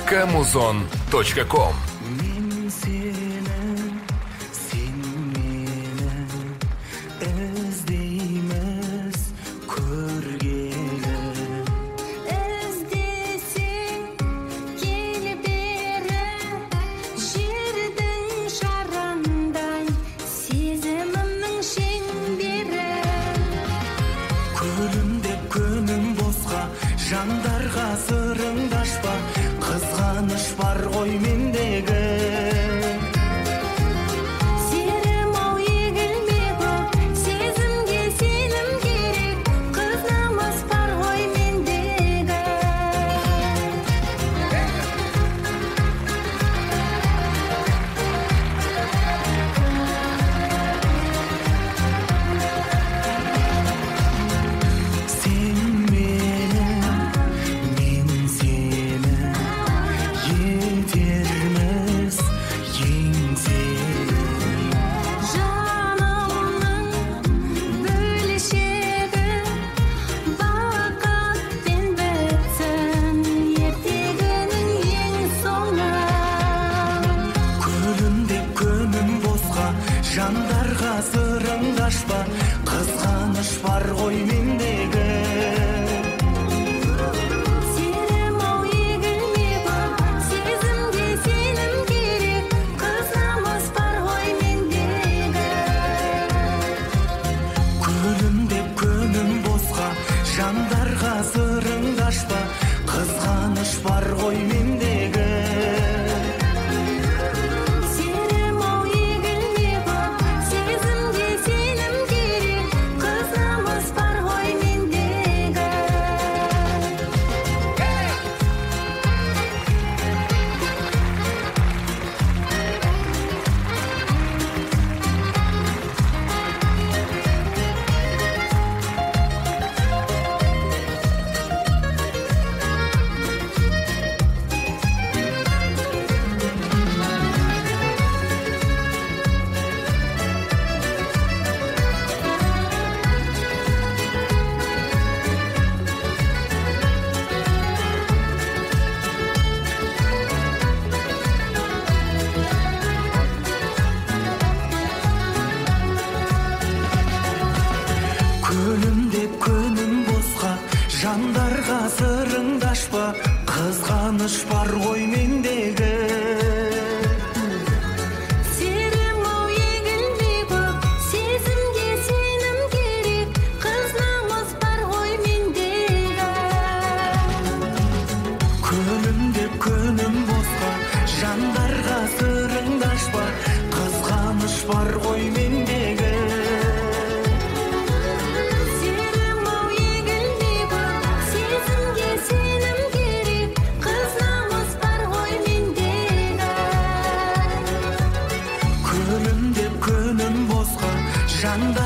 kmuzon.com. Жандарға сырыңдашпа, қызғаныш бар ғой мендегі. Серім ау егілме көп, сезімге сенім керек, қыз намыс бар ғой мендегі. Жандарға сырыңдашпа, қызғаныш бар ғой мендегі. Серім ау егілме көп, сезімге сенім керек, қыз намыс бар ғой мендегі. Күлім деп күнім босқа, жандарға сырыңдашпа, қызғаныш бар ғой мендегі. Күлім деп күнім босқа, жандарға сырыңдашпа, қызғаныш бар ғой мендегі. Серім ау егілме көп, сезімге сенім керек, қыз намыс бар ғой мендегі. Күлім деп күнім босқа, жандарға сырыңдашпа, қызғаныш бар ғой мендегі. Күнім деп күнім босқа, жанда